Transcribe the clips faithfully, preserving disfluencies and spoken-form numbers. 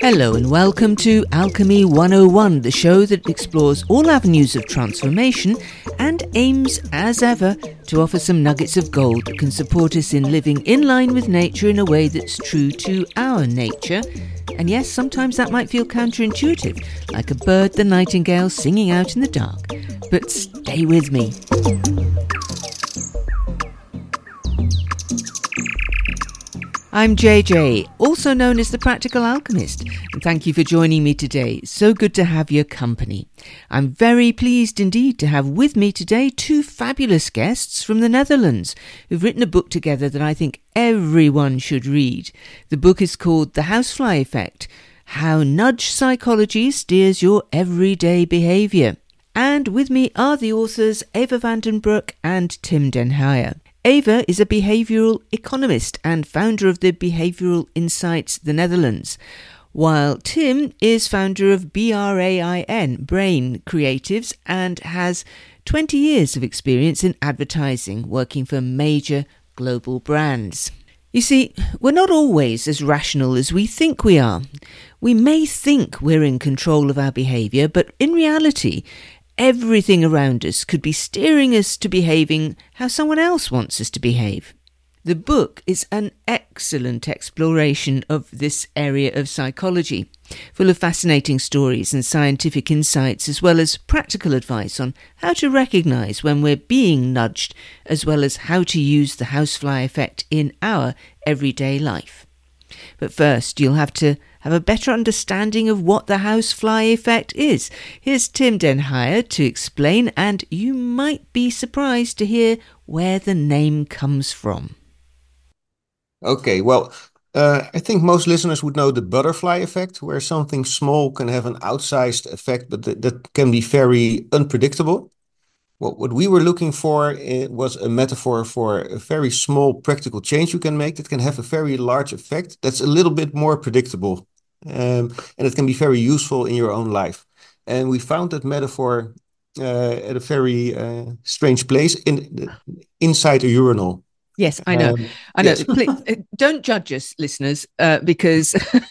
Hello and welcome to Alchemy one oh one, the show that explores all avenues of transformation and aims, as ever, to offer some nuggets of gold that can support us in living in line with nature in a way that's true to our nature. And yes, sometimes that might feel counterintuitive, like a bird the nightingale singing out in the dark. But stay with me. I'm J J, also known as the Practical Alchemist, and thank you for joining me today. So good to have your company. I'm very pleased indeed to have with me today two fabulous guests from the Netherlands who've written a book together that I think everyone should read. The book is called The Housefly Effect: How Nudge Psychology Steers Your Everyday Behaviour. And with me are the authors Eva van den Broek and Tim den Heijer. Eva is a behavioural economist and founder of the Behavioural Insights the Netherlands, while Tim is founder of BRAIN, Brain Creatives, and has twenty years of experience in advertising, working for major global brands. You see, we're not always as rational as we think we are. We may think we're in control of our behaviour, but in reality, everything around us could be steering us to behaving how someone else wants us to behave. The book is an excellent exploration of this area of psychology, full of fascinating stories and scientific insights, as well as practical advice on how to recognise when we're being nudged, as well as how to use the housefly effect in our everyday life. But first, you'll have to have a better understanding of what the housefly effect is. Here's Tim den Heijer to explain, and you might be surprised to hear where the name comes from. Okay, well, uh, I think most listeners would know the butterfly effect, where something small can have an outsized effect, but th- that can be very unpredictable. What, what we were looking for uh, was a metaphor for a very small practical change you can make that can have a very large effect that's a little bit more predictable. Um, and it can be very useful in your own life. And we found that metaphor uh, at a very uh, strange place in inside a urinal. Yes, I know. Um, I know. Yes. Please, don't judge us, listeners, uh, because...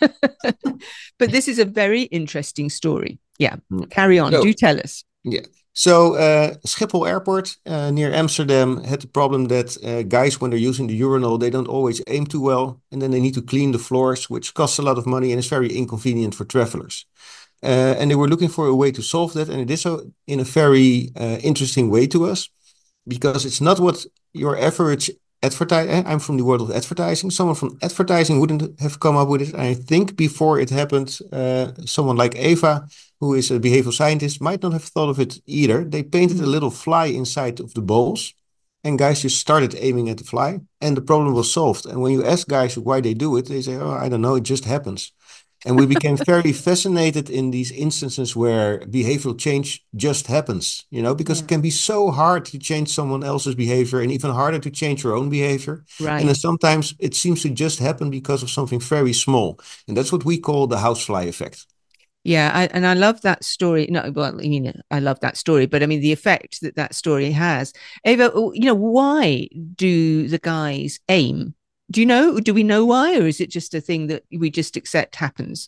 but this is a very interesting story. Yeah, carry on. So, do tell us. Yeah. So uh, Schiphol Airport uh, near Amsterdam had the problem that uh, guys, when they're using the urinal, they don't always aim too well. And then they need to clean the floors, which costs a lot of money and is very inconvenient for travelers. Uh, and they were looking for a way to solve that. And it is so in a very uh, interesting way to us, because it's not what your average advertiser, I'm from the world of advertising, someone from advertising wouldn't have come up with it. I think before it happened, uh, someone like Eva, who is a behavioral scientist, might not have thought of it either. They painted a little fly inside of the bowls, and guys just started aiming at the fly, and the problem was solved. And when you ask guys why they do it, they say, oh, I don't know, it just happens. And we became very fascinated in these instances where behavioral change just happens, you know, because yeah. It can be so hard to change someone else's behavior and even harder to change your own behavior. Right. And then sometimes it seems to just happen because of something very small. And that's what we call the housefly effect. Yeah, I, and I love that story. No, well, I mean, I love that story, but I mean, the effect that that story has. Eva, you know, why do the guys aim? Do you know, do we know why, or is it just a thing that we just accept happens?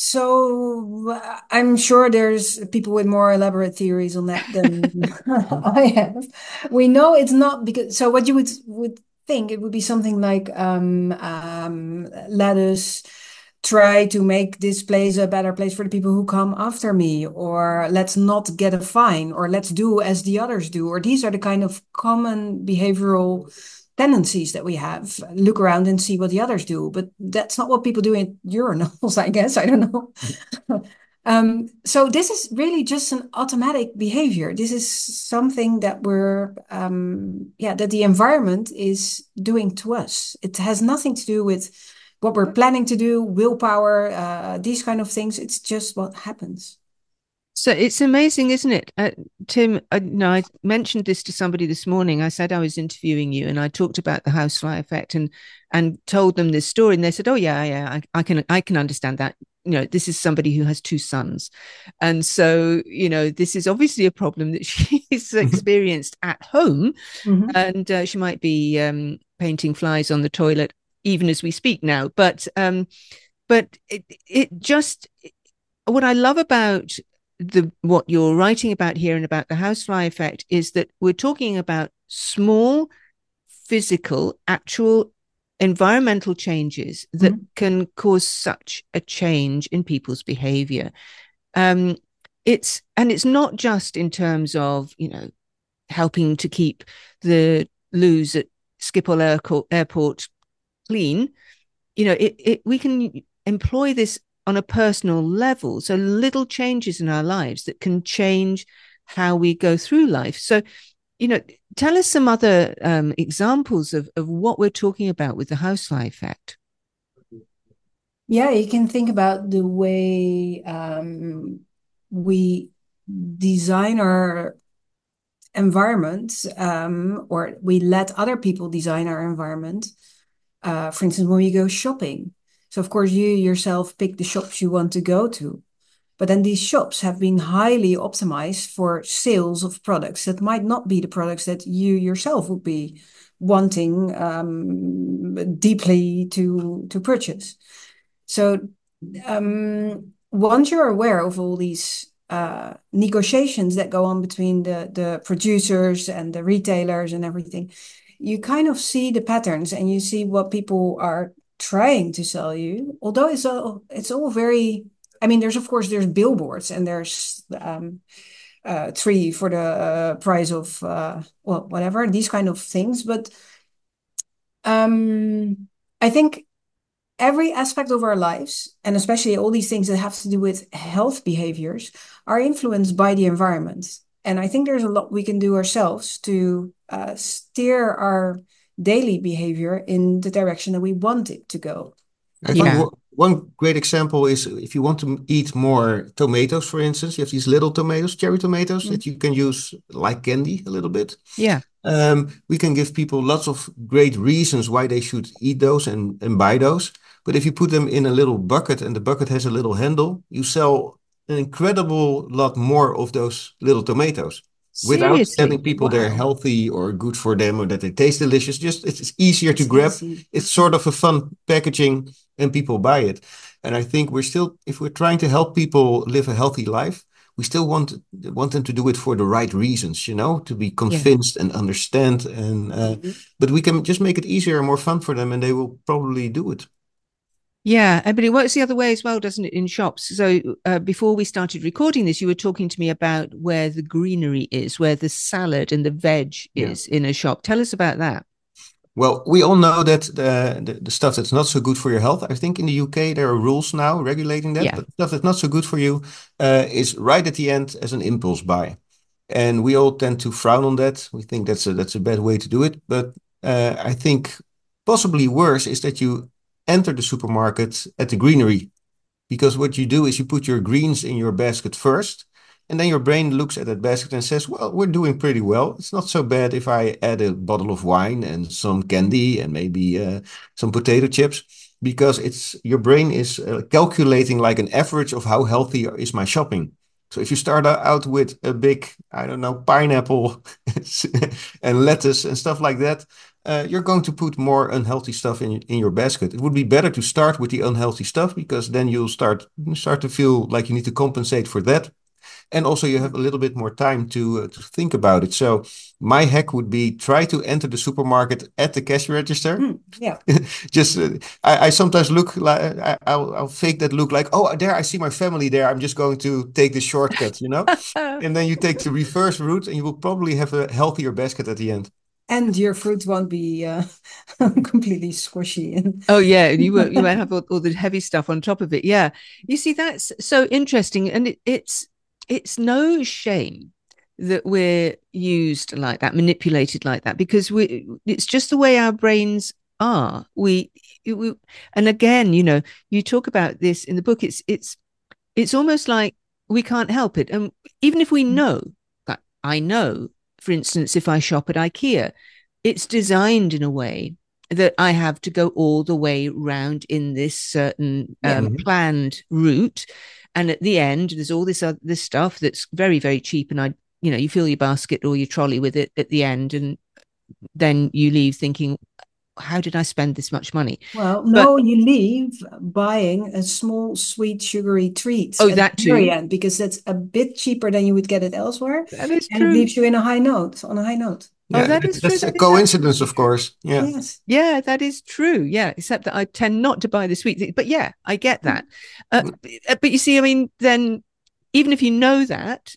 So I'm sure there's people with more elaborate theories on that than I have. We know it's not because, so what you would, would think it would be something like, um, um, let us try to make this place a better place for the people who come after me, or let's not get a fine, or let's do as the others do, or these are the kind of common behavioral tendencies that we have. Look around and see what the others do, but that's not what people do in urinals, I guess. I don't know. um, so this is really just an automatic behavior. This is something that we're, um, yeah, that the environment is doing to us. It has nothing to do with what we're planning to do, willpower, uh, these kind of things. It's just what happens. So it's amazing, isn't it? Uh, Tim, uh, no, I mentioned this to somebody this morning. I said I was interviewing you and I talked about the housefly effect and and told them this story. And they said, oh, yeah, yeah, I, I can I can understand that. You know, this is somebody who has two sons. And so, you know, this is obviously a problem that she's experienced at home. Mm-hmm. And uh, she might be um, painting flies on the toilet even as we speak now. But um but it, it just, what I love about the what you're writing about here and about the housefly effect is that we're talking about small, physical, actual environmental changes that mm-hmm. can cause such a change in people's behavior. Um, it's and it's not just in terms of, you know, helping to keep the loos at Schiphol Airport clean. You know, it, it we can employ this on a personal level. So little changes in our lives that can change how we go through life. So, you know, tell us some other um, examples of, of what we're talking about with the housefly effect. Yeah, you can think about the way um, we design our environment, um, or we let other people design our environment. Uh, for instance, when we go shopping. So, of course, you yourself pick the shops you want to go to. But then these shops have been highly optimized for sales of products that might not be the products that you yourself would be wanting um, deeply to, to purchase. So um, once you're aware of all these uh, negotiations that go on between the, the producers and the retailers and everything, you kind of see the patterns and you see what people are trying to sell you. Although it's all, it's all very, I mean, there's of course, there's billboards and there's um, uh, three for the uh, price of, uh, well, whatever, these kind of things. But um, I think every aspect of our lives, and especially all these things that have to do with health behaviors, are influenced by the environment. And I think there's a lot we can do ourselves to uh, steer our daily behavior in the direction that we want it to go. I think yeah. one great example is if you want to eat more tomatoes, for instance, you have these little tomatoes, cherry tomatoes, mm-hmm. that you can use like candy a little bit. Yeah. Um, we can give people lots of great reasons why they should eat those and, and buy those. But if you put them in a little bucket and the bucket has a little handle, you sell an incredible lot more of those little tomatoes. Seriously? Without telling people wow. they're healthy or good for them or that they taste delicious. Just it's easier to it's grab. Easy. It's sort of a fun packaging and people buy it. And I think we're still, if we're trying to help people live a healthy life, we still want want them to do it for the right reasons, you know, to be convinced yeah. and understand. And uh, mm-hmm. But we can just make it easier and more fun for them and they will probably do it. Yeah, but it works the other way as well, doesn't it, in shops? So uh, before we started recording this, you were talking to me about where the greenery is, where the salad and the veg yeah. is in a shop. Tell us about that. Well, we all know that the, the, the stuff that's not so good for your health, I think in the U K there are rules now regulating that, yeah. but stuff that's not so good for you uh, is right at the end as an impulse buy. And we all tend to frown on that. We think that's a, that's a bad way to do it. But uh, I think possibly worse is that you enter the supermarket at the greenery, because what you do is you put your greens in your basket first, and then your brain looks at that basket and says, well, we're doing pretty well. It's not so bad if I add a bottle of wine and some candy and maybe uh, some potato chips, because it's your brain is uh, calculating like an average of how healthy is my shopping. So if you start out with a big, I don't know, pineapple and lettuce and stuff like that, uh, you're going to put more unhealthy stuff in, in your basket. It would be better to start with the unhealthy stuff, because then you'll start, start to feel like you need to compensate for that. And also you have a little bit more time to, uh, to think about it. So my hack would be try to enter the supermarket at the cash register. Mm, yeah. just uh, I, I sometimes look like I, I'll, I'll fake that look like, oh, there I see my family there. I'm just going to take the shortcut, you know. And then you take the reverse route, and you will probably have a healthier basket at the end. And your fruit won't be uh, completely squishy. And oh yeah, you will. You might have all, all the heavy stuff on top of it. Yeah, you see, that's so interesting, and it, it's. It's no shame that we're used like that, manipulated like that, because we it's just the way our brains are. We, we and again, you know, you talk about this in the book. It's it's it's almost like we can't help it. And even if we know, like I know, for instance, if I shop at IKEA, it's designed in a way that I have to go all the way round in this certain um, yeah. planned route. And at the end, there's all this other this stuff that's very, very cheap. And I, you know, you fill your basket or your trolley with it at the end. And then you leave thinking, how did I spend this much money? Well, no, but, you leave buying a small, sweet, sugary treat oh, at that the very too. end, because that's a bit cheaper than you would get it elsewhere. That is and true. It leaves you in a high note, on a high note. Yeah, oh, that is that's true. a coincidence, of course. Yeah. Yes. Yeah, that is true. Yeah, except that I tend not to buy the sweet things. But yeah, I get that. Uh, but you see, I mean, then even if you know that,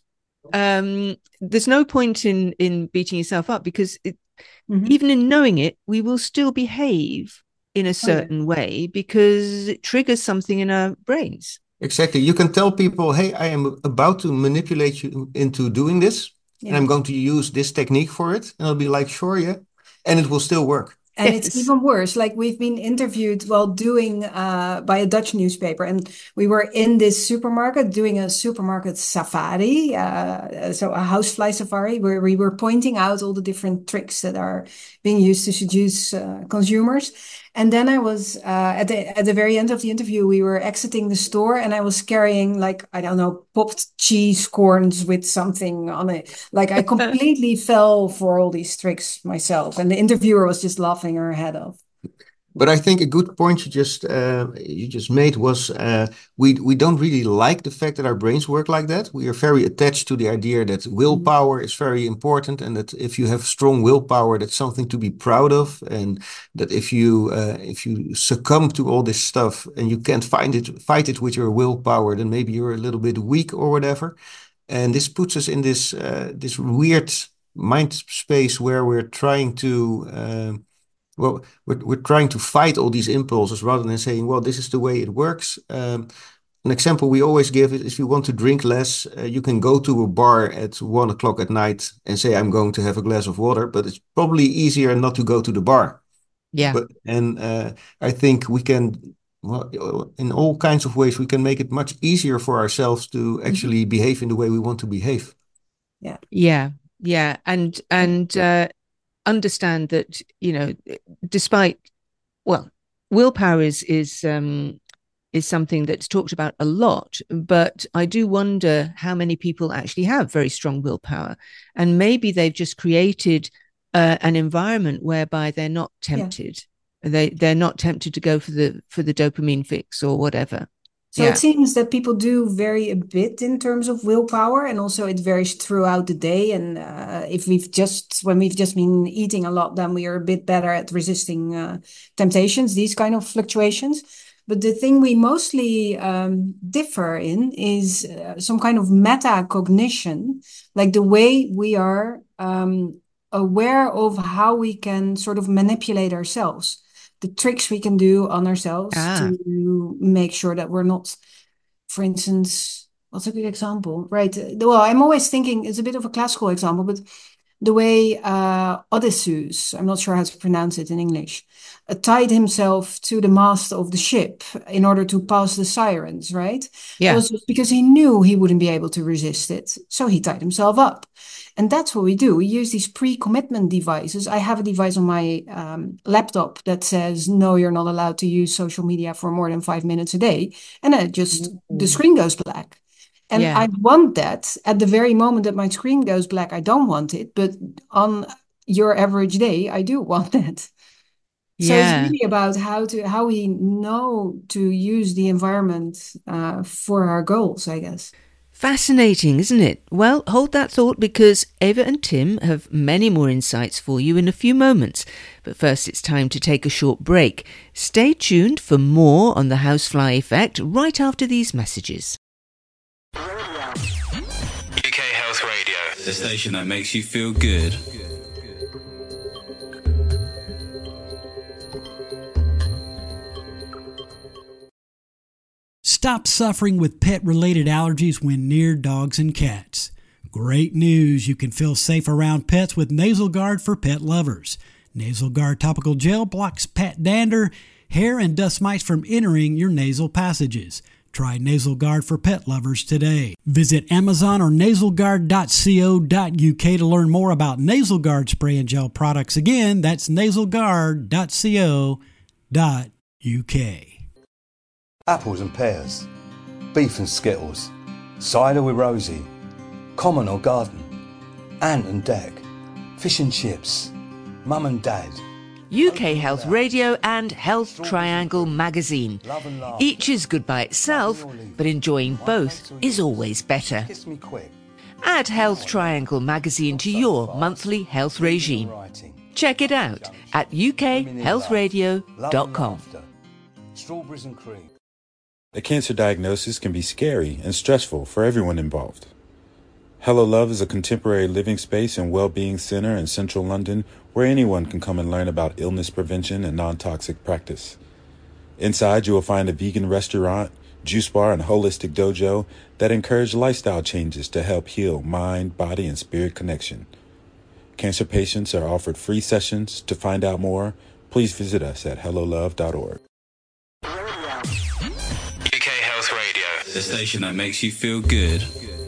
um, there's no point in in beating yourself up, because it, mm-hmm. even in knowing it, we will still behave in a certain oh, yeah. way, because it triggers something in our brains. Exactly. You can tell people, hey, I am about to manipulate you into doing this, yeah. and I'm going to use this technique for it. And I'll be like, sure, yeah. And it will still work. And yes. it's even worse. Like, we've been interviewed while doing uh, by a Dutch newspaper, and we were in this supermarket doing a supermarket safari, uh, so a housefly safari, where we were pointing out all the different tricks that are being used to seduce uh, consumers. And then I was uh, at the at the very end of the interview, we were exiting the store, and I was carrying, like, I don't know, popped cheese corns with something on it. Like, I completely fell for all these tricks myself, and the interviewer was just laughing her head off. But I think a good point you just uh, you just made was uh, we we don't really like the fact that our brains work like that. We are very attached to the idea that willpower mm-hmm. is very important, and that if you have strong willpower, that's something to be proud of, and that if you uh, if you succumb to all this stuff and you can't find it fight it with your willpower, then maybe you're a little bit weak or whatever. And this puts us in this uh, this weird mind space where we're trying to. Uh, Well, we're, we're trying to fight all these impulses rather than saying, well, this is the way it works. Um, an example we always give is if you want to drink less, uh, you can go to a bar at one o'clock at night and say, I'm going to have a glass of water, but it's probably easier not to go to the bar. Yeah. But, and uh, I think we can, well, in all kinds of ways, we can make it much easier for ourselves to actually mm-hmm. behave in the way we want to behave. Yeah. Yeah. Yeah. And, and, uh, understand that, you know, despite, well, willpower is is um is something that's talked about a lot, but I do wonder how many people actually have very strong willpower, and maybe they've just created uh, an environment whereby they're not tempted. Yeah. They they're not tempted to go for the for the dopamine fix or whatever. So yeah. It seems that people do vary a bit in terms of willpower, and also it varies throughout the day. And uh, if we've just, when we've just been eating a lot, then we are a bit better at resisting uh, temptations, these kind of fluctuations. But the thing we mostly um, differ in is uh, some kind of metacognition, like the way we are um, aware of how we can sort of manipulate ourselves. The tricks we can do on ourselves ah. to make sure that we're not, for instance, what's a good example? Right. Well, I'm always thinking it's a bit of a classical example, but the way uh, Odysseus, I'm not sure how to pronounce it in English, uh, tied himself to the mast of the ship in order to pass the sirens, right? Yeah. It was just because he knew he wouldn't be able to resist it. So he tied himself up. And that's what we do. We use these pre-commitment devices. I have a device on my um, laptop that says, no, you're not allowed to use social media for more than five minutes a day. And then it just, mm-hmm. the screen goes black. And yeah. I want that at the very moment that my screen goes black. I don't want it. But on your average day, I do want that. So yeah. It's really about how to how we know to use the environment uh, for our goals, I guess. Fascinating, isn't it? Well, hold that thought, because Eva and Tim have many more insights for you in a few moments. But first, it's time to take a short break. Stay tuned for more on the housefly effect right after these messages. U K Health Radio, the station that makes you feel good. Stop suffering with pet-related allergies when near dogs and cats. Great news! You can feel safe around pets with Nasal Guard for pet lovers. Nasal Guard topical gel blocks pet dander, hair, and dust mites from entering your nasal passages. Try Nasal Guard for pet lovers today. Visit Amazon or nasal guard dot co dot U K to learn more about Nasal Guard spray and gel products. Again, that's nasal guard dot co dot U K. Apples and pears, beef and skittles, cider with Rosie, common or garden, ant and deck, fish and chips, mum and dad, U K Health Radio and Health Triangle magazine. Each is good by itself, but enjoying both is always better. Kiss me quick. Add Health Triangle magazine to your monthly health regime. Check it out at u k health radio dot com. Strawberries and cream. A cancer diagnosis can be scary and stressful for everyone involved. Hello Love is a contemporary living space and well-being center in central London where anyone can come and learn about illness prevention and non-toxic practice. Inside, you will find a vegan restaurant, juice bar, and holistic dojo that encourage lifestyle changes to help heal mind, body, and spirit connection. Cancer patients are offered free sessions. To find out more, please visit us at hello love dot org. U K Health Radio, the station that makes you feel good.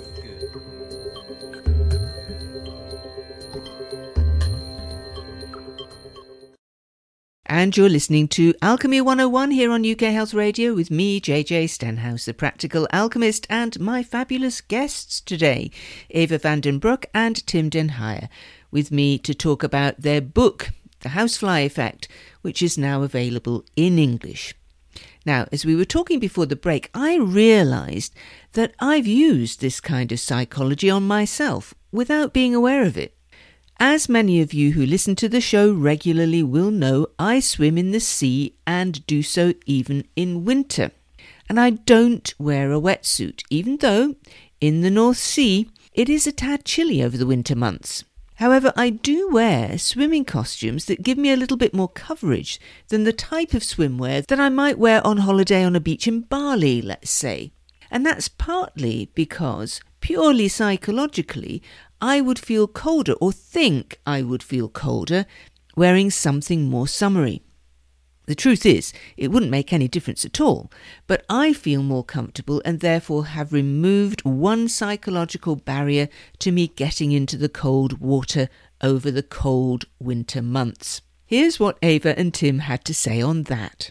And you're listening to Alchemy one oh one here on U K Health Radio with me, J J Stenhouse, the Practical Alchemist, and my fabulous guests today, Eva van den Broek and Tim den Heijer, with me to talk about their book, The Housefly Effect, which is now available in English. Now, as we were talking before the break, I realised that I've used this kind of psychology on myself without being aware of it. As many of you who listen to the show regularly will know, I swim in the sea and do so even in winter. And I don't wear a wetsuit, even though in the North Sea it is a tad chilly over the winter months. However, I do wear swimming costumes that give me a little bit more coverage than the type of swimwear that I might wear on holiday on a beach in Bali, let's say. And that's partly because, purely psychologically, I would feel colder, or think I would feel colder, wearing something more summery. The truth is, it wouldn't make any difference at all, but I feel more comfortable and therefore have removed one psychological barrier to me getting into the cold water over the cold winter months. Here's what Eva and Tim had to say on that.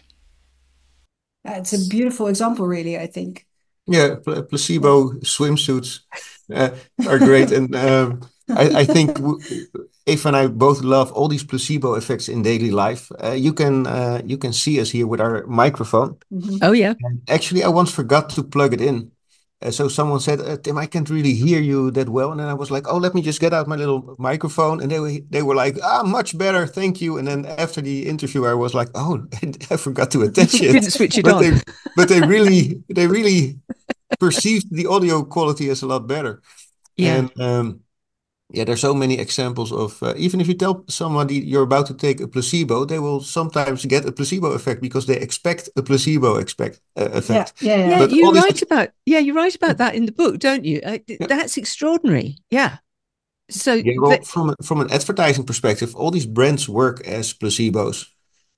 It's a beautiful example, really, I think. Yeah, pl- placebo swimsuits uh, are great. And um, I, I think w- Eva and I both love all these placebo effects in daily life. Uh, you can uh, you can see us here with our microphone. Mhm. Oh, yeah. And actually, I once forgot to plug it in. Uh, so someone said, uh, Tim, I can't really hear you that well. And then I was like, oh, let me just get out my little microphone. And they were, they were like, ah, much better. Thank you. And then after the interview, I was like, oh, I forgot to attach it. Didn't switch it but on. They, but they really, they really perceived the audio quality as a lot better. Yeah. And um, yeah, there's so many examples of, uh, even if you tell somebody you're about to take a placebo, they will sometimes get a placebo effect because they expect a placebo expect, uh, Yeah, effect. yeah, yeah. Yeah, But you all these- write about yeah, you write about that in the book, don't you? Uh, th- Yeah. That's extraordinary. Yeah. So Yeah, well, th- from a, from an advertising perspective, all these brands work as placebos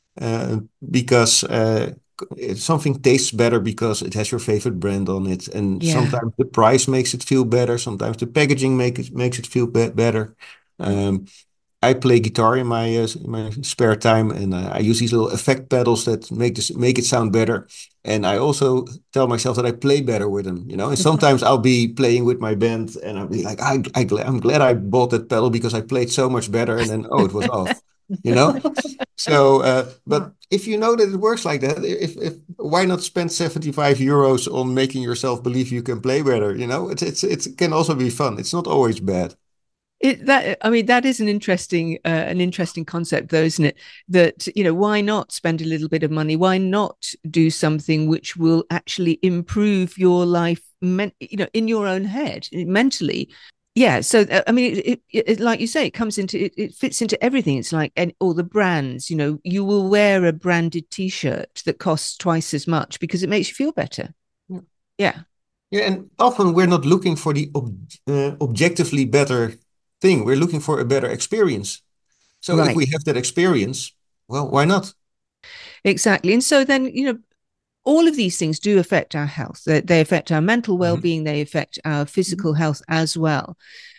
uh, because uh, c- something tastes better because it has your favorite brand on it, and Yeah. sometimes the price makes it feel better. Sometimes the packaging make it makes it feel be- better. Um, I play guitar in my uh, in my spare time, and uh, I use these little effect pedals that make this make it sound better. And I also tell myself that I play better with them, you know. And sometimes I'll be playing with my band, and I'll be like, I, I gl- I'm glad I bought that pedal because I played so much better. And then, oh, it was off, you know. So, uh, but if you know that it works like that, if if why not spend seventy-five euros on making yourself believe you can play better? You know, it's it's it can also be fun. It's not always bad. it, that I mean that is an interesting uh, an interesting concept, though, isn't it? That, you know, why not spend a little bit of money? Why not do something which will actually improve your life, men- you know, in your own head, mentally? Yeah. So uh, I mean, it, it, it, like you say, it comes into it, it fits into everything. It's like and all the brands. You know, you will wear a branded T-shirt that costs twice as much because it makes you feel better. Yeah. Yeah. Yeah, and often we're not looking for the ob- uh, objectively better thing. We're looking for a better experience. So Right. if we have that experience, well, why not? Exactly. And so then, you know, all of these things do affect our health. They, they affect our mental well-being. They affect our physical health as well.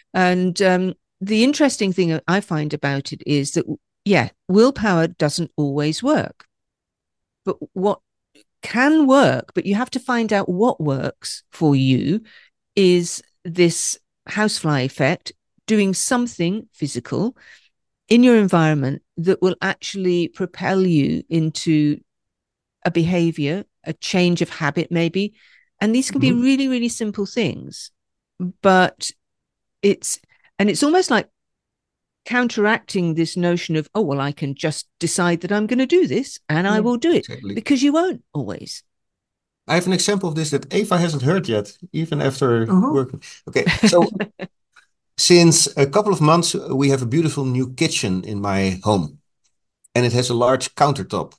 And um, the interesting thing I find about it is that, yeah, willpower doesn't always work. But what can work, but you have to find out what works for you, is this housefly effect, doing something physical in your environment that will actually propel you into a behavior, a change of habit, maybe. And these can mm-hmm. be really, really simple things, but it's, and it's almost like counteracting this notion of, oh, well, I can just decide that I'm going to do this and yeah, I will do it, exactly. Because you won't always. I have an example of this that Eva hasn't heard yet, even after uh-huh. working. Okay, so since a couple of months, we have a beautiful new kitchen in my home, and it has a large countertop.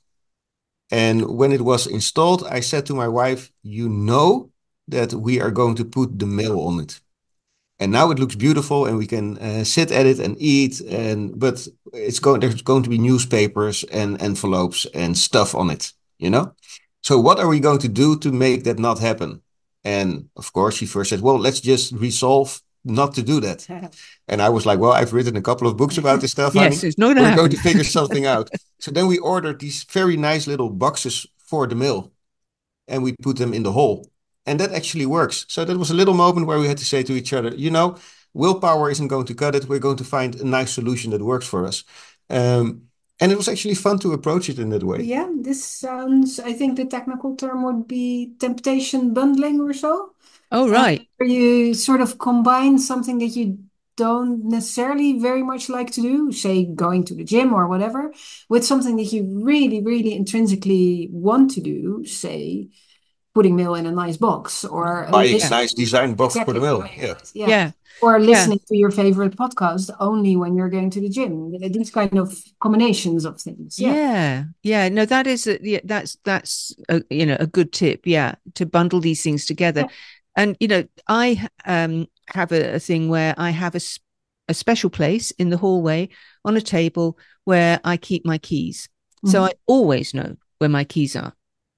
And when it was installed, I said to my wife, you know that we are going to put the mail on it. And now it looks beautiful and we can uh, sit at it and eat. And but it's going there's going to be newspapers and envelopes and stuff on it, you know? So what are we going to do to make that not happen? And of course, she first said, well, let's just resolve not to do that. And I was like, well, I've written a couple of books about this stuff. Yes, honey. It's not We're happen. going to figure something out. So then we ordered these very nice little boxes for the mail and we put them in the hole. And that actually works. So that was a little moment where we had to say to each other, you know, willpower isn't going to cut it. We're going to find a nice solution that works for us. Um, and it was actually fun to approach it in that way. Yeah, this sounds, I think the technical term would be temptation bundling or so. Oh, right. Uh, where you sort of combine something that you don't necessarily very much like to do, say going to the gym or whatever, with something that you really, really intrinsically want to do, say putting mail in a nice box or buy a nice design box exactly. for the mail. Yeah. yeah. Yeah. Or listening yeah. to your favorite podcast only when you're going to the gym. These kind of combinations of things. Yeah. Yeah. yeah. No, that is, a, yeah, that's, that's, a, you know, a good tip. Yeah. To bundle these things together. Yeah. And, you know, I um, have a, a thing where I have a, a special place in the hallway on a table where I keep my keys. Mm-hmm. So I always know where my keys are.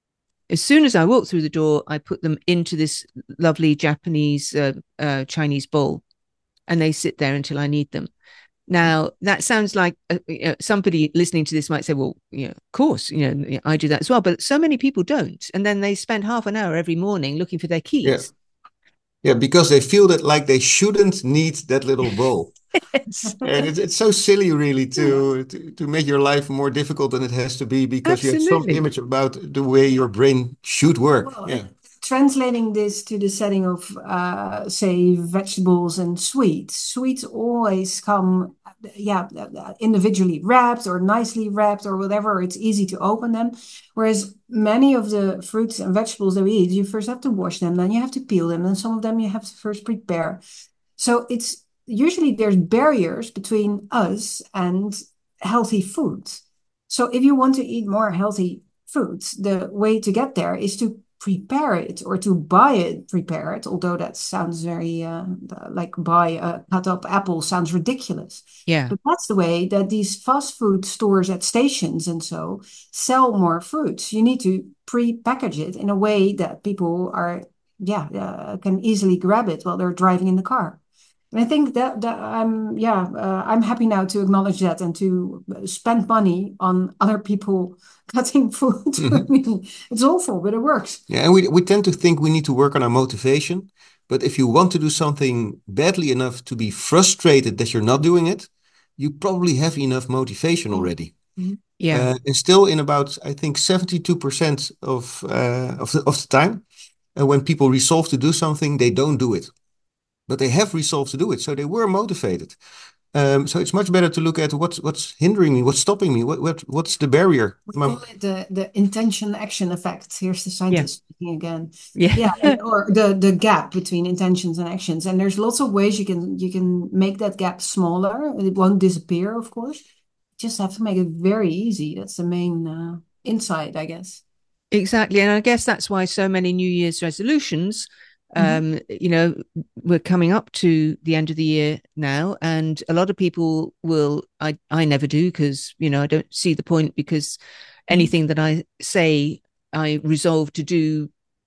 As soon as I walk through the door, I put them into this lovely Japanese uh, uh, Chinese bowl, and they sit there until I need them. Now, that sounds like uh, you know, somebody listening to this might say, well, you know, of course, you know, I do that as well. But so many people don't. And then they spend half an hour every morning looking for their keys. Yeah, yeah because they feel that like they shouldn't need that little bowl. Yes. And it's, it's so silly, really, to, to to make your life more difficult than it has to be because Absolutely. You have some image about the way your brain should work. Well, yeah. Translating this to the setting of, uh, say, vegetables and sweets. Sweets always come, yeah, individually wrapped or nicely wrapped or whatever. It's easy to open them. Whereas many of the fruits and vegetables that we eat, you first have to wash them, then you have to peel them, and some of them you have to first prepare. So it's usually there's barriers between us and healthy foods. So if you want to eat more healthy foods, the way to get there is to prepare it or to buy it, prepare it, although that sounds very uh, like buy a cut up apple sounds ridiculous. Yeah. But that's the way that these fast food stores at stations and so sell more fruits. You need to pre-package it in a way that people are, yeah, uh, can easily grab it while they're driving in the car. And I think that, that I'm, yeah, uh, I'm happy now to acknowledge that and to spend money on other people cutting food. Mm-hmm. I mean, it's awful, but it works. Yeah, and we, we tend to think we need to work on our motivation. But if you want to do something badly enough to be frustrated that you're not doing it, you probably have enough motivation already. Mm-hmm. Yeah. Uh, and still in about, I think, seventy-two percent of, uh, of, the, of the time, uh, when people resolve to do something, they don't do it. But they have resolved to do it, so they were motivated. Um, so it's much better to look at what's what's hindering me, what's stopping me, what what what's the barrier. We call it the the intention action effect. Here's the scientist yeah. speaking again. Yeah, yeah, and, or the the gap between intentions and actions. And there's lots of ways you can you can make that gap smaller. It won't disappear, of course. You just have to make it very easy. That's the main uh, insight, I guess. Exactly, and I guess that's why so many New Year's resolutions. Um, you know, we're coming up to the end of the year now, and a lot of people will, I, I never do because, you know, I don't see the point because anything that I say I resolve to do,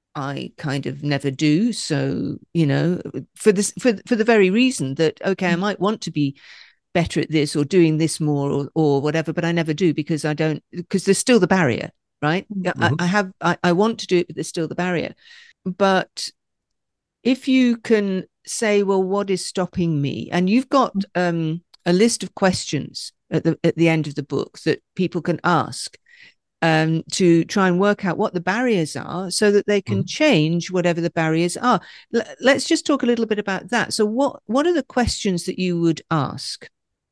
I kind of never do. So, you know, for this, for, for the very reason that, okay, I might want to be better at this or doing this more or, or whatever, but I never do because I don't, because there's still the barrier, right? Mm-hmm. I, I have, I, I want to do it, but there's still the barrier. But if you can say, well, what is stopping me? And you've got um, a list of questions at the at the end of the book that people can ask um, to try and work out what the barriers are so that they can mm-hmm. change whatever the barriers are. L- let's just talk a little bit about that. So what, what are the questions that you would ask?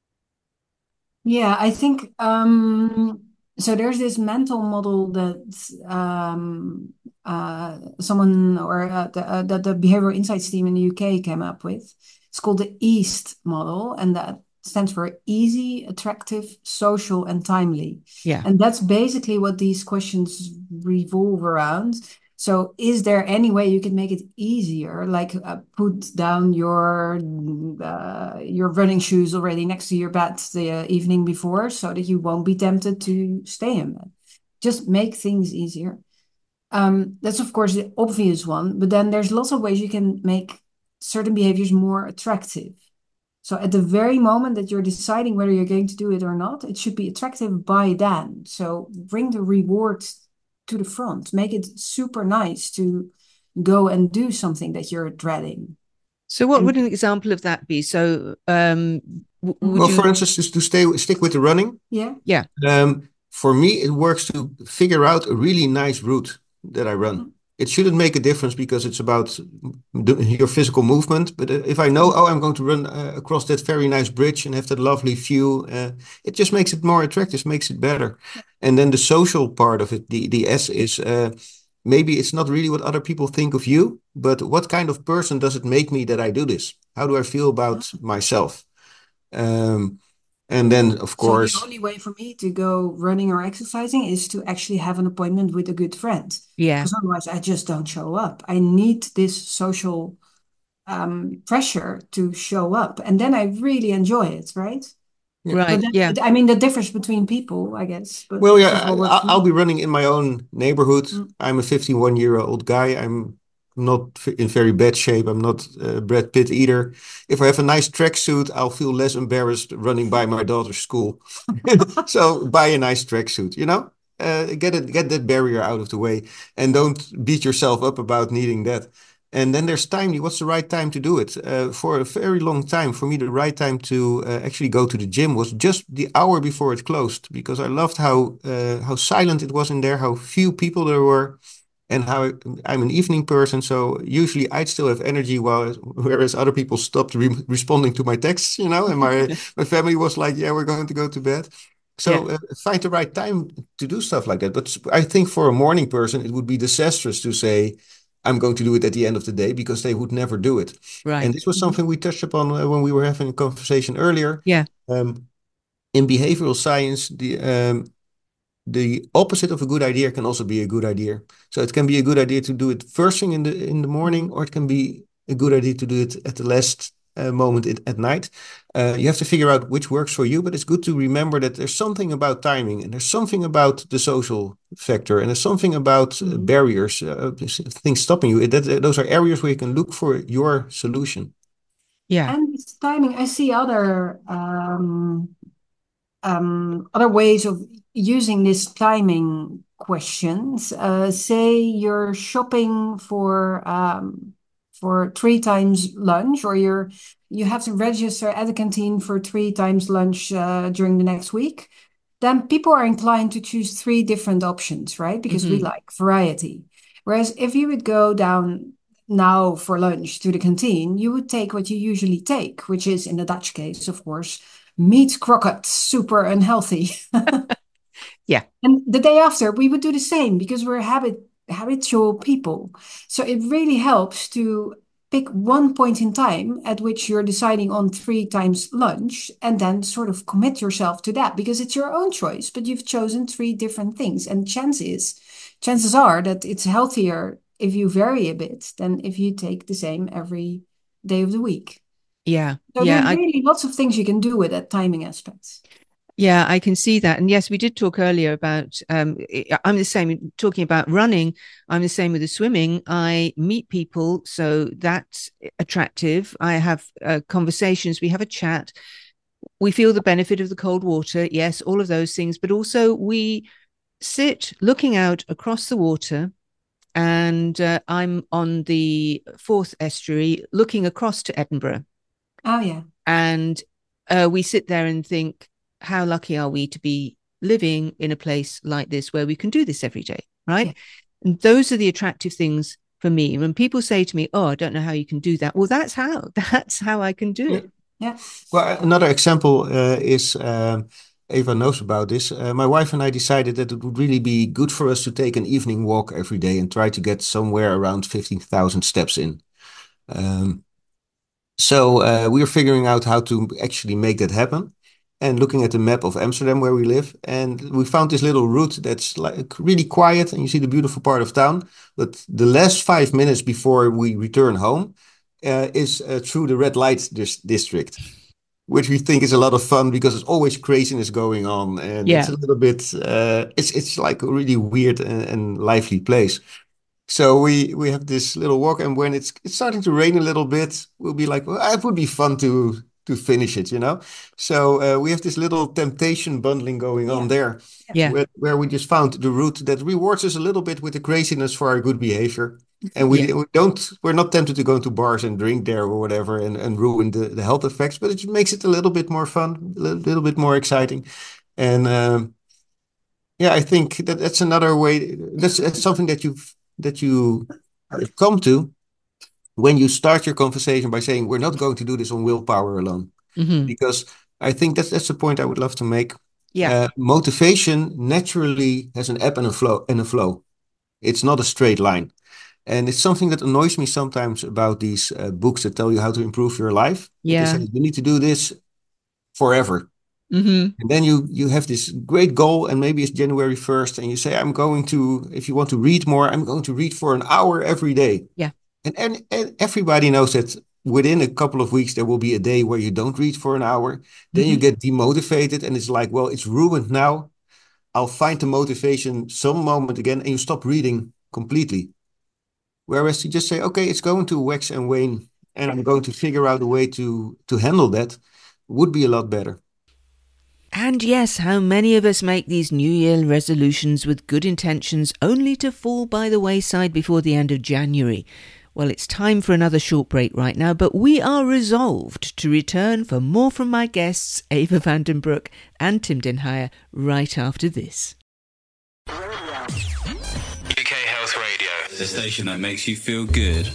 Yeah, I think, um, so there's this mental model that um, uh, someone or uh, the, uh, that the Behavioral Insights team in the U K came up with. It's called the EAST model, and that stands for easy, attractive, social, and timely. Yeah. And that's basically what these questions revolve around. So is there any way you can make it easier, like uh, put down your uh, your running shoes already next to your bed the uh, evening before so that you won't be tempted to stay in bed? Just make things easier. Um, that's, of course, the obvious one. But then there's lots of ways you can make certain behaviors more attractive. So at the very moment that you're deciding whether you're going to do it or not, it should be attractive by then. So bring the rewards to the front. Make it super nice to go and do something that you're dreading. So what and, would an example of that be? So um, w- would well, you... for instance, just to stay stick with the running. Yeah. Yeah. Um, for me, it works to figure out a really nice route that I run. Mm-hmm. It shouldn't make a difference because it's about your physical movement. But if I know, oh, I'm going to run uh, across that very nice bridge and have that lovely view, uh, it just makes it more attractive, makes it better. And then the social part of it, the, the S is uh, maybe it's not really what other people think of you, but what kind of person does it make me that I do this? How do I feel about myself? Um, And then, of course... So the only way for me to go running or exercising is to actually have an appointment with a good friend. Yeah. Because otherwise I just don't show up. I need this social um, pressure to show up. And then I really enjoy it, right? Yeah. Right, that, yeah. I mean, the difference between people, I guess. But well, yeah, I, I'll be running in my own neighborhood. Mm. I'm a fifty-one-year-old guy. I'm not in very bad shape. I'm not uh, Brad Pitt either. If I have a nice tracksuit, I'll feel less embarrassed running by my daughter's school. So buy a nice tracksuit, you know, uh, get it, get that barrier out of the way, and don't beat yourself up about needing that. And then there's timely. What's the right time to do it? Uh, for a very long time, for me, the right time to uh, actually go to the gym was just the hour before it closed, because I loved how uh, how silent it was in there, how few people there were. And how I'm an evening person, so usually I'd still have energy, while whereas other people stopped re- responding to my texts, you know, and my my family was like, "Yeah, we're going to go to bed." So yeah. uh, find the right time to do stuff like that. But I think for a morning person, it would be disastrous to say, "I'm going to do it at the end of the day," because they would never do it. Right. And this was something we touched upon uh, when we were having a conversation earlier. Yeah. Um, in behavioral science, the um, the opposite of a good idea can also be a good idea. So it can be a good idea to do it first thing in the in the morning, or it can be a good idea to do it at the last uh, moment it, at night. Uh, you have to figure out which works for you, but it's good to remember that there's something about timing, and there's something about the social factor, and there's something about uh, barriers, uh, things stopping you. That, those are areas where you can look for your solution. Yeah. And it's timing. I see other um, um, other ways of using this timing questions. Uh, say you're shopping for um, for three times lunch, or you're you have to register at the canteen for three times lunch uh, during the next week. Then people are inclined to choose three different options, right? Because mm-hmm. we like variety. Whereas if you would go down now for lunch to the canteen, you would take what you usually take, which is, in the Dutch case, of course, meat croquettes, super unhealthy. Yeah. And the day after, we would do the same, because we're habit habitual people. So it really helps to pick one point in time at which you're deciding on three times lunch, and then sort of commit yourself to that, because it's your own choice, but you've chosen three different things. And chances, chances are that it's healthier if you vary a bit than if you take the same every day of the week. Yeah. So yeah, there's I... really lots of things you can do with that timing aspect. Yeah, I can see that. And yes, we did talk earlier about, um, I'm the same, talking about running, I'm the same with the swimming. I meet people, so that's attractive. I have uh, conversations, we have a chat. We feel the benefit of the cold water, yes, all of those things. But also we sit looking out across the water, and uh, I'm on the Forth estuary looking across to Edinburgh. Oh, yeah. And uh, we sit there and think, how lucky are we to be living in a place like this where we can do this every day, right? Yeah. And those are the attractive things for me. When people say to me, oh, I don't know how you can do that. Well, that's how. That's how I can do yeah. it. Yeah. Well, another example uh, is, um, Eva knows about this. Uh, my wife and I decided that it would really be good for us to take an evening walk every day and try to get somewhere around fifteen thousand steps in. Um, so uh, we are figuring out how to actually make that happen and looking at the map of Amsterdam where we live. And we found this little route that's like really quiet and you see the beautiful part of town. But the last five minutes before we return home uh, is uh, through the red light dis- district. Which we think is a lot of fun because there's always craziness going on, and yeah. it's a little bit, uh, it's it's like a really weird and, and lively place. So we we have this little walk, and when it's it's starting to rain a little bit, we'll be like, well, it would be fun to to finish it, you know. So uh, we have this little temptation bundling going yeah. on there, yeah, where, where we just found the route that rewards us a little bit with the craziness for our good behavior. And we, yeah. we don't, we're not tempted to go into bars and drink there or whatever and, and ruin the, the health effects, but it just makes it a little bit more fun, a little, little bit more exciting. And um, yeah, I think that that's another way. That's, that's something that you've, that you come to when you start your conversation by saying, we're not going to do this on willpower alone. Mm-hmm. Because I think that's, that's the point I would love to make. Yeah. Uh, motivation naturally has an ebb and a flow and a flow. It's not a straight line. And it's something that annoys me sometimes about these uh, books that tell you how to improve your life. Yeah. They say, you need to do this forever. Mm-hmm. And then you you have this great goal, and maybe it's January first, and you say, I'm going to, if you want to read more, I'm going to read for an hour every day. Yeah. And, and, and everybody knows that within a couple of weeks, there will be a day where you don't read for an hour. Then mm-hmm. you get demotivated, and it's like, well, it's ruined now. I'll find the motivation some moment again, and you stop reading completely. Whereas you just say, okay, it's going to wax and wane, and I'm going to figure out a way to, to handle that, would be a lot better. And yes, how many of us make these New Year resolutions with good intentions only to fall by the wayside before the end of January? Well, it's time for another short break right now, but we are resolved to return for more from my guests, Eva van den Broek and Tim den Heijer, right after this. U K Health Radio, the station that makes you feel good.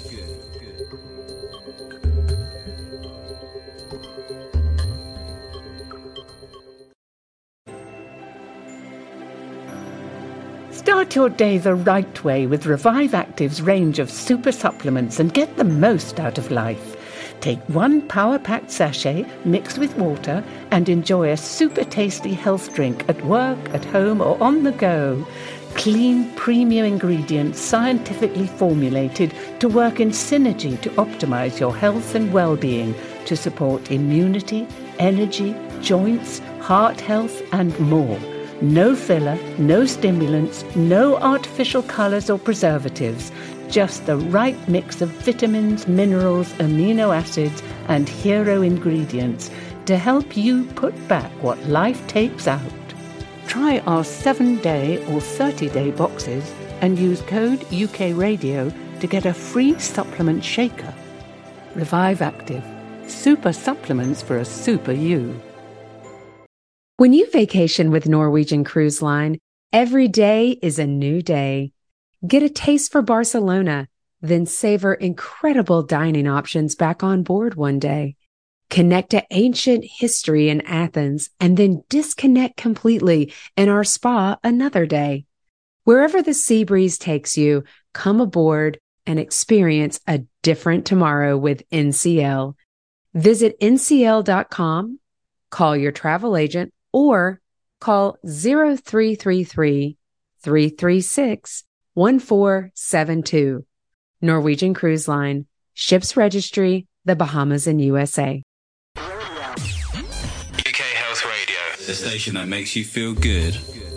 Start your day the right way with Revive Active's range of super supplements and get the most out of life. Take one power-packed sachet mixed with water and enjoy a super tasty health drink at work, at home or on the go. Clean, premium ingredients scientifically formulated to work in synergy to optimize your health and well-being to support immunity, energy, joints, heart health and more. No filler, no stimulants, no artificial colours or preservatives. Just the right mix of vitamins, minerals, amino acids and hero ingredients to help you put back what life takes out. Try our seven-day or thirty-day boxes and use code U K Radio to get a free supplement shaker. Revive Active. Super supplements for a super you. When you vacation with Norwegian Cruise Line, every day is a new day. Get a taste for Barcelona, then savor incredible dining options back on board one day. Connect to ancient history in Athens and then disconnect completely in our spa another day. Wherever the sea breeze takes you, come aboard and experience a different tomorrow with N C L. Visit N C L dot com, call your travel agent, or call zero three three three, three three six, one four seven two. Norwegian Cruise Line. Ships Registry, the Bahamas and U S A. U K Health Radio, the station that makes you feel good.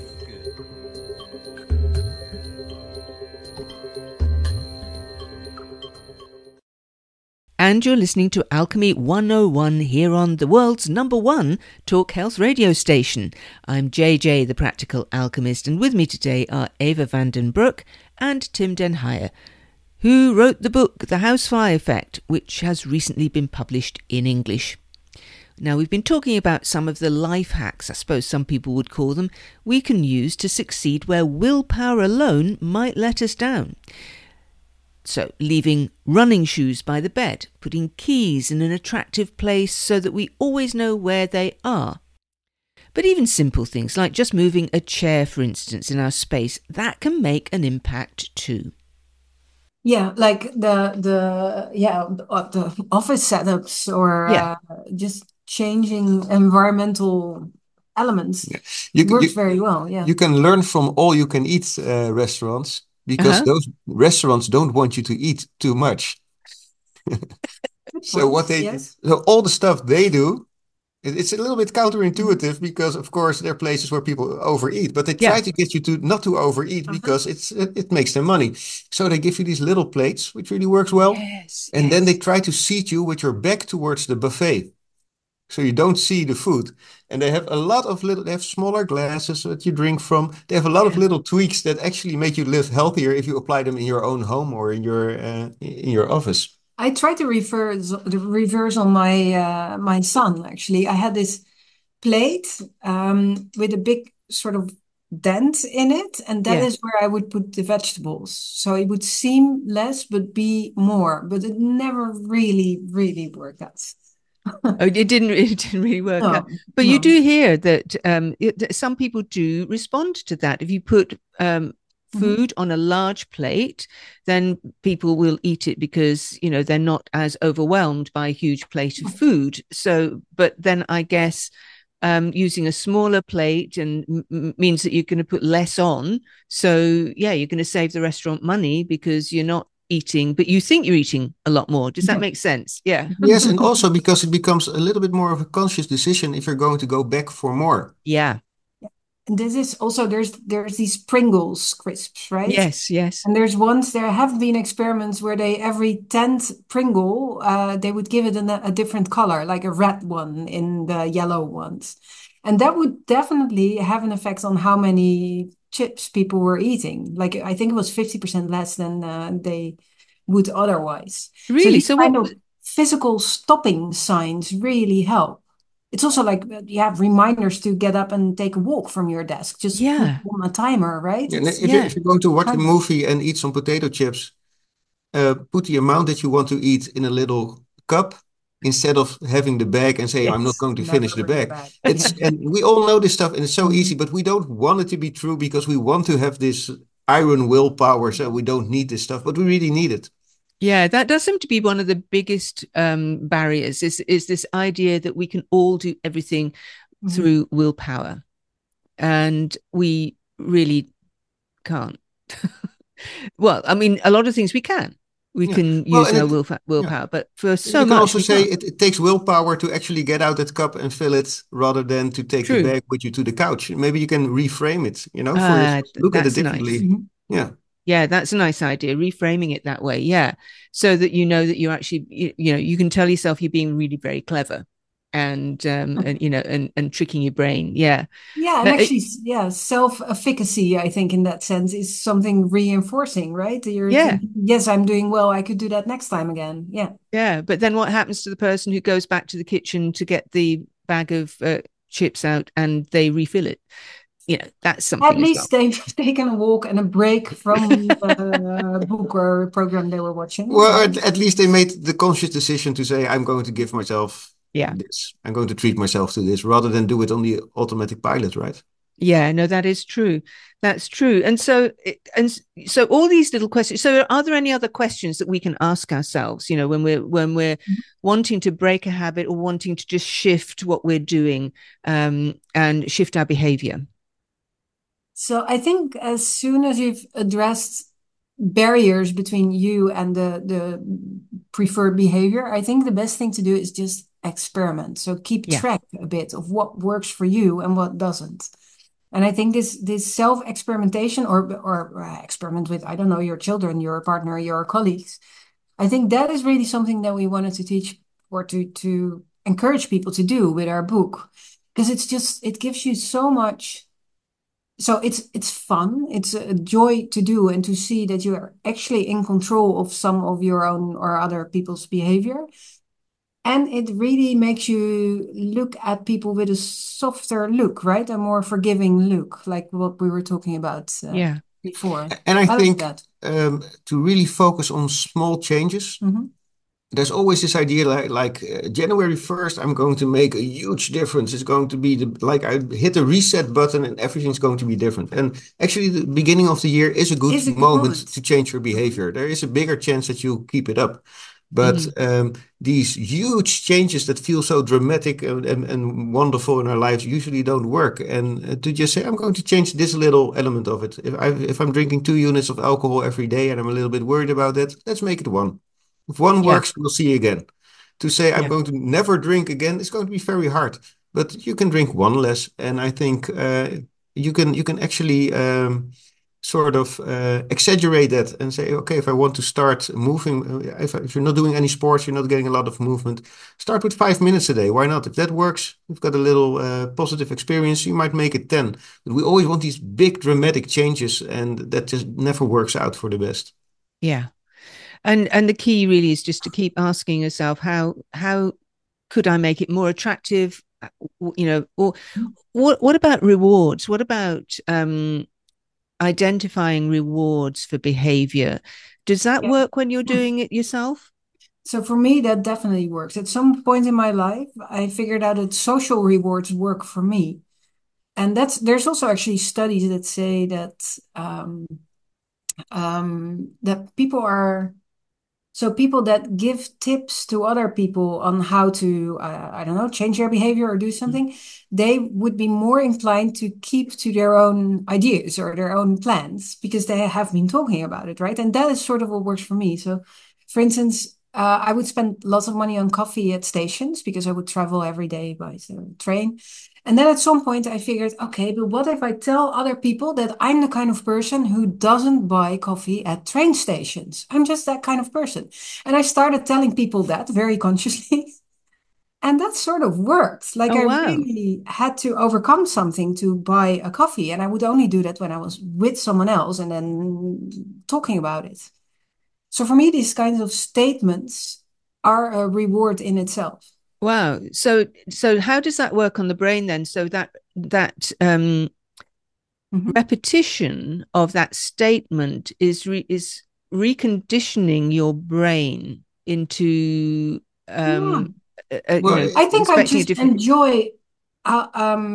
And you're listening to Alchemy one oh one here on the world's number one talk health radio station. I'm J J, the Practical Alchemist, and with me today are Eva van den Broek and Tim den Heijer, who wrote the book The Housefly Effect, which has recently been published in English. Now, we've been talking about some of the life hacks, I suppose some people would call them, we can use to succeed where willpower alone might let us down. So, leaving running shoes by the bed, putting keys in an attractive place so that we always know where they are. But even simple things like just moving a chair, for instance, in our space, that can make an impact too. Yeah, like the the yeah uh, the office setups or Yeah. uh, just changing environmental elements Yeah. You, works you, very well. Yeah. you can learn from all you can eat uh, restaurants because Uh-huh. those restaurants don't want you to eat too much. Good So point. what they Yes. so all the stuff they do, it- it's a little bit counterintuitive because of course there are places where people overeat, but they try Yeah. to get you to not to overeat Uh-huh. because it's it, it makes them money. So they give you these little plates, which really works well, Yes, and then they yes. try to seat you with your back towards the buffet. So you don't see the food. And they have a lot of little, they have smaller glasses that you drink from. They have a lot of Yeah. little tweaks that actually make you live healthier if you apply them in your own home or in your uh, in your office. I try to reverse the reverse on my uh, my son. Actually, I had this plate um, with a big sort of dent in it, and that Yeah. is where I would put the vegetables. So it would seem less, but be more. But it never really, really worked out. Oh, it didn't. It didn't really work out. No, But you no. do hear that um, it, that some people do respond to that. If you put um, Mhm. food on a large plate, then people will eat it because you know they're not as overwhelmed by a huge plate of food. So, but then I guess um, using a smaller plate and m- means that you're going to put less on. So, yeah, you're going to save the restaurant money because you're not eating, but you think you're eating a lot more. Does that make sense? Yeah. Yes, and also because it becomes a little bit more of a conscious decision if you're going to go back for more. Yeah. And this is also there's there's these Pringles crisps, right? Yes, yes. And there's ones, there have been experiments where they, every tenth Pringle, uh, they would give it an, a different color, like a red one in the yellow ones. And that would definitely have an effect on how many chips people were eating. Like, I think it was fifty percent less than uh, they would otherwise. So Really? these So kind what? of physical stopping signs really help. It's also like uh, you have reminders to get up and take a walk from your desk. Just put Yeah. on a timer, right? Yeah, and It's if you Yeah. if you're going to watch a time. movie and eat some potato chips, uh, put the amount that you want to eat in a little cup instead of having the bag and say, I'm not Yes, going to never finish the bring a bag. bag. It's Yeah. and we all know this stuff and it's so Mhm. easy, but we don't want it to be true because we want to have this iron willpower, so Yeah. we don't need this stuff, but we really need it. Yeah, that does seem to be one of the biggest um, barriers is is this idea that we can all do everything Mhm. through willpower. And we really can't. Well, I mean, a lot of things we can. We Yeah. can Well, use and our it, willfa- yeah. willpower, but for so You can much also we say can't. it, it takes willpower to actually get out that cup and fill it rather than to take the True. bag with you to the couch. Maybe you can reframe it, you know, for Uh, yourself. Look at it that's nice. differently. Mhm. Yeah. Yeah, that's a nice idea. Reframing it that way. Yeah. So that you know that you're actually, you, you know, you can tell yourself you're being really very clever and, um, and you know, and, and tricking your brain. Yeah. Yeah, and Uh, it- actually, s- yeah, self-efficacy, I think, in that sense, is something reinforcing, right? You're Yeah. thinking, yes, I'm doing well. I could do that next time again. Yeah. Yeah. But then what happens to the person who goes back to the kitchen to get the bag of uh, chips out and they refill it? You know, that's something At as well. least they've taken a walk and a break from the book or program they were watching. Well, right? at, at least they made the conscious decision to say, I'm going to give myself Yeah. this. I'm going to treat myself to this rather than do it on the automatic pilot, right? Yeah, no, that is true. That's true. And so, and so all these little questions. So are there any other questions that we can ask ourselves, you know, when we're, when we're wanting to break a habit or wanting to just shift what we're doing um, and shift our behavior? So I think as soon as you've addressed barriers between you and the, the preferred behavior, I think the best thing to do is just experiment. So keep Yeah. track a bit of what works for you and what doesn't. And I think this this self-experimentation or, or or experiment with, I don't know, your children, your partner, your colleagues, I think that is really something that we wanted to teach or to to encourage people to do with our book. Because it's just, it gives you so much. So it's it's fun. It's a joy to do and to see that you are actually in control of some of your own or other people's behavior. And it really makes you look at people with a softer look, right? A more forgiving look, like what we were talking about uh, Yeah. before. And I I like think that. um, to really focus on small changes, Mhm. there's always this idea like, like uh, January first, I'm going to make a huge difference. It's going to be the, like I hit the reset button and everything's going to be different. And actually, the beginning of the year is a good Is a good moment moment. to change your behavior. There is a bigger chance that you keep it up. But Mhm. um, these huge changes that feel so dramatic and, and, and wonderful in our lives usually don't work. And uh, to just say, I'm going to change this little element of it. If I if I'm drinking two units of alcohol every day and I'm a little bit worried about that, let's make it one. If one Yeah. works, we'll see again. To say I'm Yeah. going to never drink again is going to be very hard. But you can drink one less, and I think uh, you can you can actually um, sort of uh, exaggerate that and say, okay, if I want to start moving, uh, if, if you're not doing any sports, you're not getting a lot of movement, start with five minutes a day. Why not? If that works, you've got a little uh, positive experience, you might make it ten. But we always want these big dramatic changes, and that just never works out for the best. Yeah. And and the key really is just to keep asking yourself, how how could I make it more attractive? Uh, You know, or what what about rewards? What about um, identifying rewards for behavior? Does that Yeah. work when you're Hmm. doing it yourself? So for me, that definitely works. At some point in my life, I figured out that social rewards work for me. And that's there's also actually studies that say that um, um, that people are so people that give tips to other people on how to uh, I don't know, change their behavior or do something, they would be more inclined to keep to their own ideas or their own plans because they have been talking about it, right? And that is sort of what works for me. So, for instance, uh, I would spend lots of money on coffee at stations because I would travel every day by the train. And then at some point I figured, okay, but what if I tell other people that I'm the kind of person who doesn't buy coffee at train stations? I'm just that kind of person. And I started telling people that very consciously. And that sort of worked. Like Oh, I wow. really had to overcome something to buy a coffee. And I would only do that when I was with someone else and then talking about it. So for me, these kinds of statements are a reward in itself. Wow. So so how does that work on the brain then? So that that um, Mhm. repetition of that statement is re- is reconditioning your brain into Yeah. um, uh, uh, you Well, know, I think I expecting a just different. enjoy uh,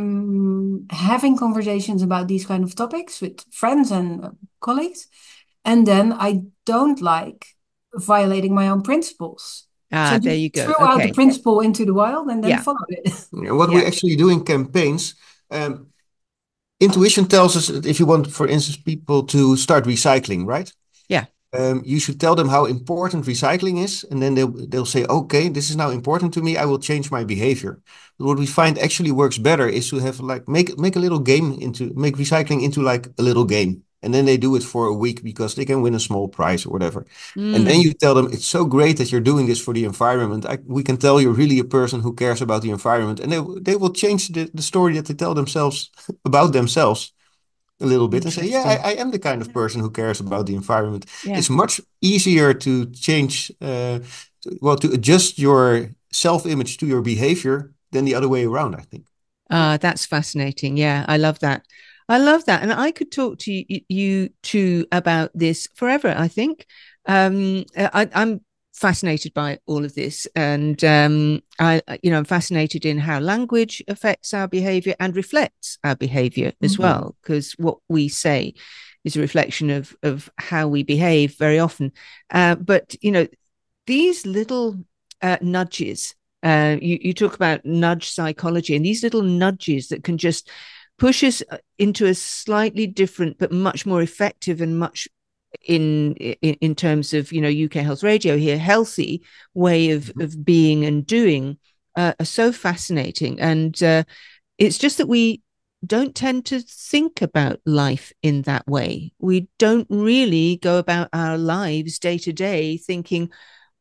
um, having conversations about these kind of topics with friends and uh, colleagues. And then I don't like violating my own principles. So Ah, I there just you go. threw out the Okay. principle into the wild and then Yeah. followed it. what we Yeah. actually do in campaigns, um, intuition tells us that if you want, for instance, people to start recycling, right? Yeah. Um, you should tell them how important recycling is, and then they'll they'll say, "Okay, this is now important to me. I will change my behavior." But what we find actually works better is to have like make make a little game into make recycling into like a little game, and then they do it for a week because they can win a small prize or whatever. And then Mm. you tell them, "It's so great that you're doing this for the environment. I, we can tell you're really a person who cares about the environment," and they they will change the, the story that they tell themselves about themselves a little bit and say, yeah, Interesting. I, I am the kind of person who cares about the environment. Yeah. It's much easier to change, uh, to- well, to adjust your self-image to your behavior than the other way around, I think. Ah, that's fascinating. Yeah, I love that. I love that. And I could talk to you, you two about this forever, I think. Um, I, I'm fascinated by all of this. And um, I, you know, I'm fascinated in how language affects our behavior and reflects our behavior as Mhm. well, because what we say is a reflection of, of how we behave very often. Uh, but, you know, these little uh, nudges, uh, you, you talk about nudge psychology, and these little nudges that can just push us into a slightly different but much more effective and much in in, in terms of, you know, U K Health Radio here, healthy way of of being and doing, uh, are so fascinating. And uh, it's just that we don't tend to think about life in that way. We don't really go about our lives day to day thinking,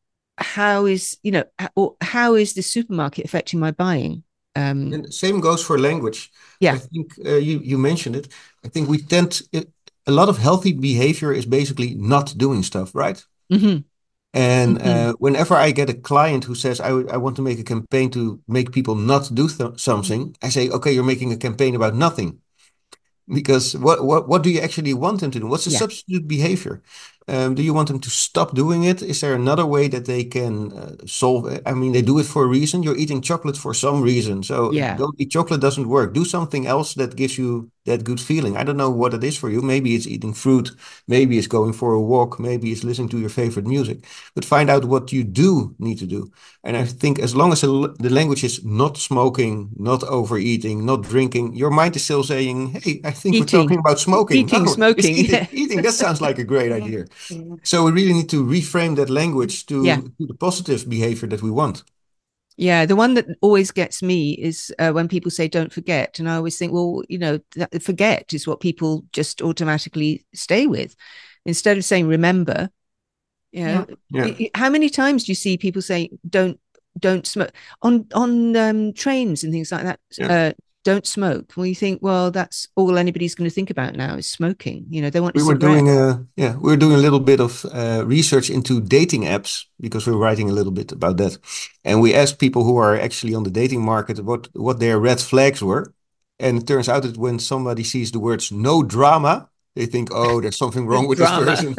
how is, you know, or how is the supermarket affecting my buying? Um, And the same goes for language. I yeah. think uh, you, you mentioned it. I think we tend, a lot of healthy behavior is basically not doing stuff, right? Mm-hmm. And Mm-hmm. uh, whenever I get a client who says, I, I want to make a campaign to make people not do th- something, I say, okay, you're making a campaign about nothing. Because what, what what do you actually want them to do? What's the Yeah. substitute behavior? Um, do you want them to stop doing it? Is there another way that they can uh, solve it? I mean, they do it for a reason. You're eating chocolate for some reason. So Yeah. don't eat chocolate doesn't work. Do something else that gives you that good feeling. I don't know what it is for you. Maybe it's eating fruit. Maybe it's going for a walk. Maybe it's listening to your favorite music. But find out what you do need to do. And I think as long as the, the language is not smoking, not overeating, not drinking, your mind is still saying, hey, I think Eating. we're talking about smoking. Eating, No, smoking. it's eating, eating. That sounds like a great idea. So we really need to reframe that language to, Yeah. to the positive behavior that we want. Yeah, the one that always gets me is uh, when people say don't forget. And I always think, well, you know, that forget is what people just automatically stay with. Instead of saying remember, you know, Yeah. i- i- how many times do you see people say don't don't smoke on on um, trains and things like that? Yeah. Uh, don't smoke. Well, you think, well, that's all anybody's going to think about now is smoking. You know, they want We a were cigarette. doing a yeah, we were doing a little bit of uh, research into dating apps because we were writing a little bit about that, and we asked people who are actually on the dating market what what their red flags were, and it turns out that when somebody sees the words "no drama," they think, "Oh, there's something wrong with Drama. this person."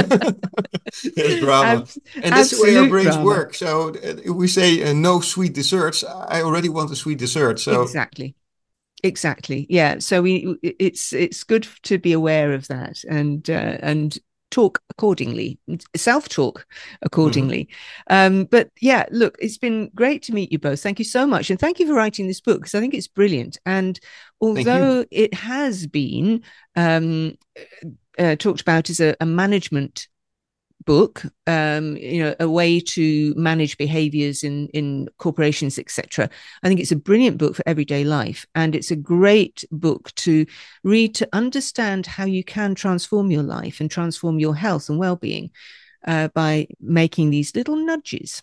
There's drama, Ab- and that's the way our absolute brains drama. work. So uh, if we say uh, "no sweet desserts," I already want a sweet dessert. So Exactly. Exactly. Yeah. So we it's it's good to be aware of that and uh, and talk accordingly, self-talk accordingly. Um, but yeah, look, it's been great to meet you both. Thank you so much. And thank you for writing this book because I think it's brilliant. And although it has been um, uh, talked about as a, a management book, um, you know, a way to manage behaviors in in corporations, et cetera. I think it's a brilliant book for everyday life, and it's a great book to read to understand how you can transform your life and transform your health and well-being uh, by making these little nudges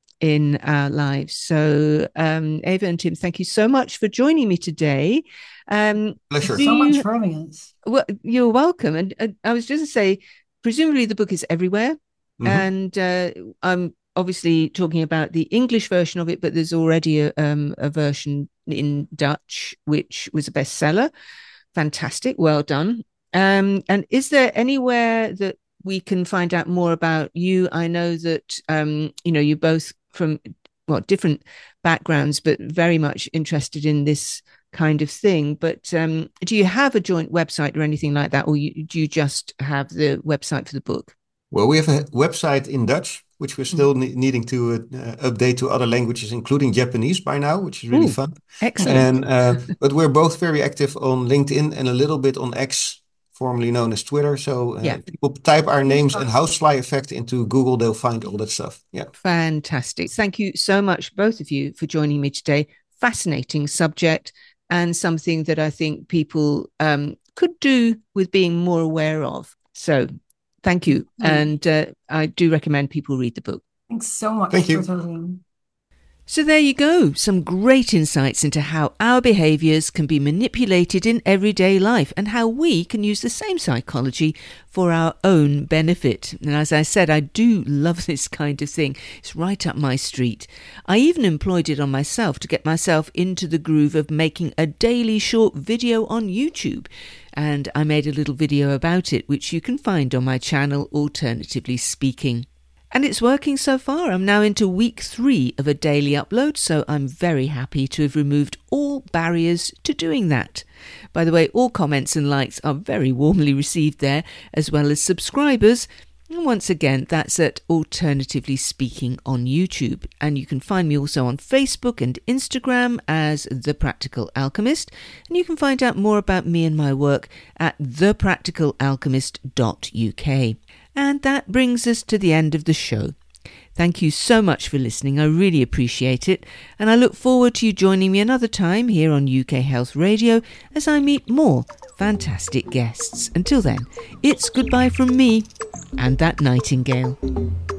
in our lives. So, um, Eva and Tim, thank you so much for joining me today. Um, Pleasure. So much for having us. Well, you're welcome. And uh, I was just to say, presumably the book is everywhere. Mhm. And uh, I'm obviously talking about the English version of it, but there's already a, um, a version in Dutch, which was a bestseller. Fantastic. Well done. Um, and is there anywhere that we can find out more about you? I know that, um, you know, you're both from, well, different backgrounds, but very much interested in this kind of thing. But um, do you have a joint website or anything like that? Or you, do you just have the website for the book? Well, we have a website in Dutch, which we're still ne- needing to uh, update to other languages, including Japanese by now, which is really Ooh, fun. excellent. And uh, but we're both very active on LinkedIn and a little bit on X, formerly known as Twitter. So uh, Yeah. people type our names and Housefly Effect into Google, they'll find all that stuff. Yeah. Fantastic. Thank you so much, both of you, for joining me today. Fascinating subject and something that I think people um, could do with being more aware of. So thank you. Mm. And uh, I do recommend people read the book. Thanks so much Thank you. for talking. So there you go, some great insights into how our behaviours can be manipulated in everyday life and how we can use the same psychology for our own benefit. And as I said, I do love this kind of thing. It's right up my street. I even employed it on myself to get myself into the groove of making a daily short video on YouTube. And I made a little video about it, which you can find on my channel, Alternatively Speaking. And it's working so far. I'm now into week three of a daily upload, so I'm very happy to have removed all barriers to doing that. By the way, all comments and likes are very warmly received there, as well as subscribers. And once again, that's at Alternatively Speaking on YouTube. And you can find me also on Facebook and Instagram as The Practical Alchemist. And you can find out more about me and my work at the practical alchemist dot U K. And that brings us to the end of the show. Thank you so much for listening. I really appreciate it. And I look forward to you joining me another time here on U K Health Radio as I meet more fantastic guests. Until then, it's goodbye from me and that nightingale.